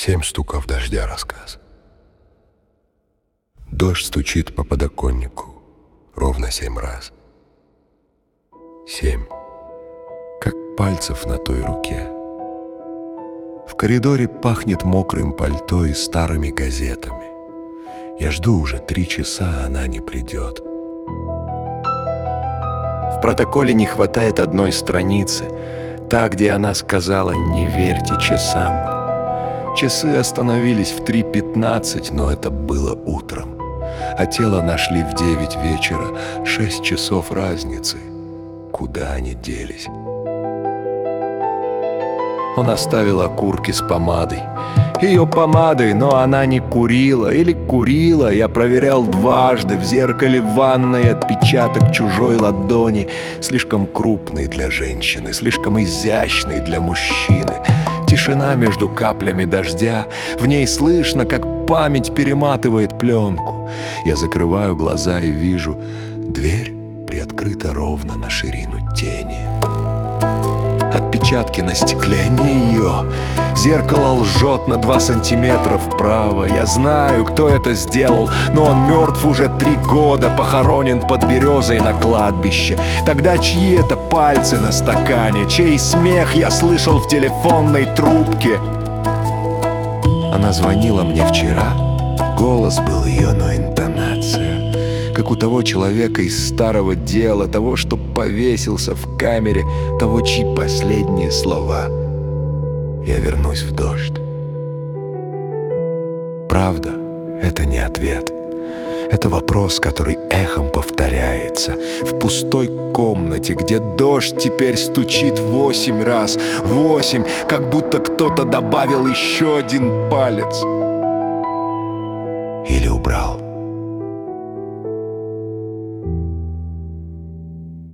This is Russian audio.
7 стуков дождя рассказ. Дождь стучит по подоконнику ровно 7 раз. 7, как пальцев на той руке. В коридоре пахнет мокрым пальто и старыми газетами. Я жду уже 3 часа, а она не придет. В протоколе не хватает одной страницы, та, где она сказала: «Не верьте часам». Часы остановились в 3:15, но это было утром. А тело нашли в 9 вечера, 6 часов разницы. Куда они делись? Он оставил окурки с помадой. Ее помадой, но она не курила. Или курила, я проверял дважды. В зеркале ванной отпечаток чужой ладони. Слишком крупный для женщины, слишком изящный для мужчины. Тишина между каплями дождя. В ней слышно, как память перематывает пленку. Я закрываю глаза и вижу: дверь приоткрыта ровно на ширину тени. Отпечатки на стекле не ее. Зеркало лжет на 2 сантиметра вправо. Я знаю, кто это сделал, но он мертв уже 3 года, похоронен под березой на кладбище. Тогда чьи это пальцы на стакане, чей смех я слышал в телефонной трубке? Она звонила мне вчера. Голос был ее, но интонация как у того человека из старого дела, того, что повесился в камере, того, чьи последние слова: «Я вернусь в дождь». Правда — это не ответ. Это вопрос, который эхом повторяется в пустой комнате, где дождь теперь стучит 8 раз. 8, как будто кто-то добавил еще один палец. Или убрал.